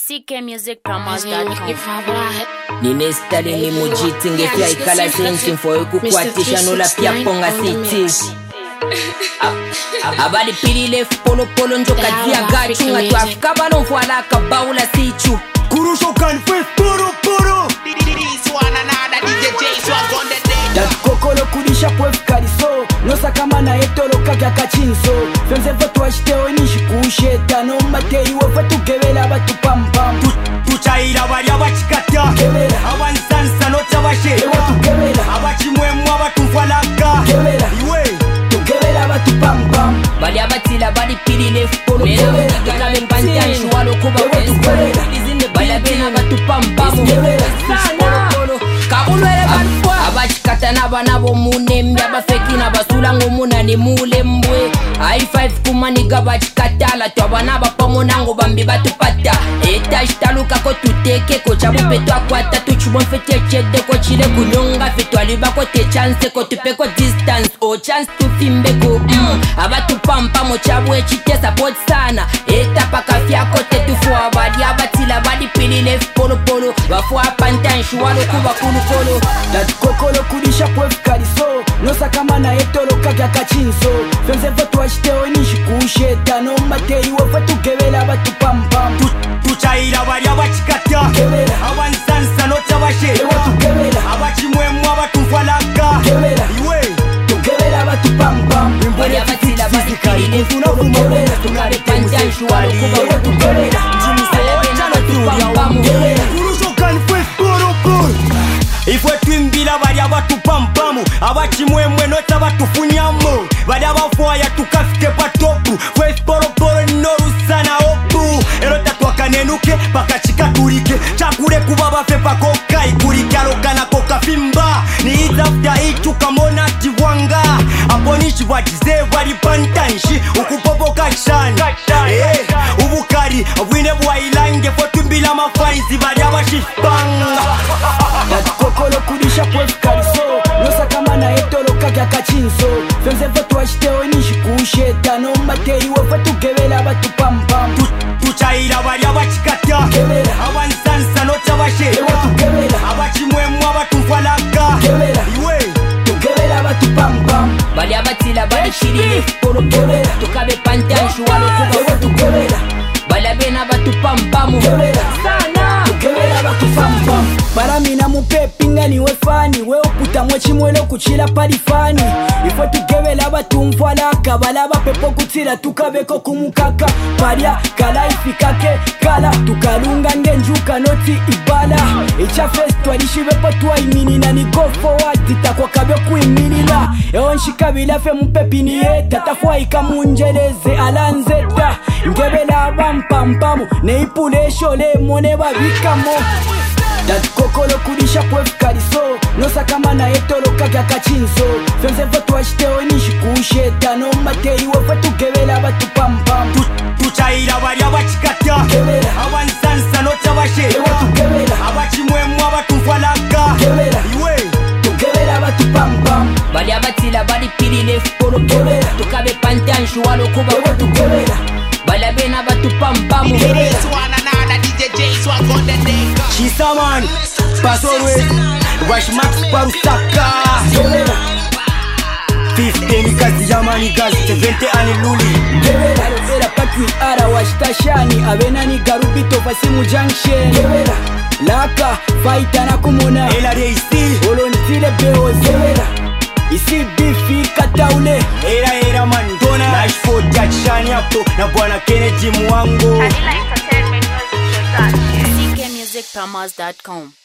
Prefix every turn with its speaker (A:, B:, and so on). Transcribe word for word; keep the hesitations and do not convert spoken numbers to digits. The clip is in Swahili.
A: C K Music Promos dot com.
B: Nine stali ni mujiti ngefya ikala sensi mfoye kukwatisha nola pia ponga city. Abali pilile polo polo njoka dia gachu ngatu afika bano mfwala kabaula sichu.
C: Kurusho kan face poro poro.
D: This one another D J J swag on the day.
C: Dat kokolo kudisha pwef kariso. Nosa kama na etolo kaka kachinso. Femze votu ashiteo nishikushe. Tano materi wafatu kevela batu pam pam. Tuchaira bari abachikata kevela. Awansansa nocha bashe. Ewa tukevela. Abachimwemu abatumfalaka kevela. Iwe tukevela batu pam pam.
B: Bali abatila bali pilile polo polo. Tukame mpanja shuwalo kuba kwenye. Bala bena batu pam pam. Sana kabulwele banfwa abachikata nabana bo munembe abafeki nabasula ngomuna ni mule mbwe high five kumaniga bachikatala twabana bapamona ngo bambi batupata eta shtaluka ko tuteke ko chabupe twakwata tuchubon fete chede ko chile kunyonga fitwali bako te chance ko tupe ko distance o chance to fimbe ko mm. Abatu pampa mo chabwe chite support sana eta pakafya ko te tufwa bali abatila bali pilile polo polo bafwa pantan shuwalo kuba kulu kolo.
C: Dat kokolo kudisha pwef kariso. Nosa kama na etolo kaka kachinso. Femze votu ashiteo nishikushe. Tano materi wafatu kevela batu pam pam. Tuchaira bari abachikata kevela. Awansansa nocha bashe. Ewa tukevela. Abachimwemu abatumfalaka kevela. Iwe tukevela batu pam pam.
B: Bali abatila bali pilile polo polo. Tukare pantan shuwalo kuba watu kevela. Jimisele bena batu pam pam.
C: Kurusho kan face poro poro. Ifwe twimbila bali abatu pampamu. Abachimwemwe nota batufunyamo. Bali abafwaya tukafike patopu. Face poro poro norusana opu. Erota twakanenuke pakachika turike. Chakure kuba bafe pakoka ikurike alokana koka fimba. Ni izafta itu kamona tiwanga. Aponishi wajize bali pantanshi. Ukupopoka shani eh, ubukari abwine bwailange fo twimbila mafaizi bali abashifanga. Dat kokolo kudisha pwef kariso. Nosa kama na etolo kaka kachinso. Femze votu ashiteo nishikushe. Tano materi wafatu kevela batu pam pam. Tuchaira bari abachikata kevela. Awansansa nocha bashe. Ewa tukevela. Abachimwemu abatumfalaka kevela. Iwe tukevela batu pam pam.
B: Bali abatila bali shirile polo polo. Tukabe pantan shuwalo kuba watu kevela. Bala bena batu pam pam. Sana
C: tukevela batu pam pam. Baramina mupepi nga niwe fani. We ukuta mwechimwelo kuchila palifani. Ifwe tukevela batu mfalaka. Bala bapepo kutila tukabeko kumukaka. Paria kala ifikake kala. Tukalunga ngenjuka noti ibala. Icha fest twadishibepo tuwaimini na ni go forward. Titakwa kabyo kuiminila. Ewa nshikabila fe mupepi ni eta. Tafwa ikamunjeleze alanzeta. Ngevela bampampamu. Neipule shole mone babikamo. Dat kokolo kudisha pwef kariso. Nosa kama na etolo kaka kachinso. Femze votu ashiteo nishikushe. Tano materi wafatu kevela batu pam pam. Tuchaira bari abachikata kevela. Awansansa nocha bashe. Ewa tukevela. Abachimwemu abatumfalaka kevela. Iwe tukevela batu pam pam.
B: Bali abatila bali pilile polo polo. Tukabe pantan shuwalo kuba watu kevela. Bala bena batu pam pam.
D: This one another D J J swag on the day.
C: Shisa man, Pasorwe, Wash Max Parusaka fifteen kazi jamani gazi, seventy ani luli Kevela, Kevela pakwi ara washtashani abenani garubito fasimu junction Kevela, laka, faita na kumona Ela reisi, olonitile beo Kevela, isi bifi kataule Era era mandona, Nash for Jackshani hapo na bwana Kennedy Mwango
A: C K Music Promos dot com.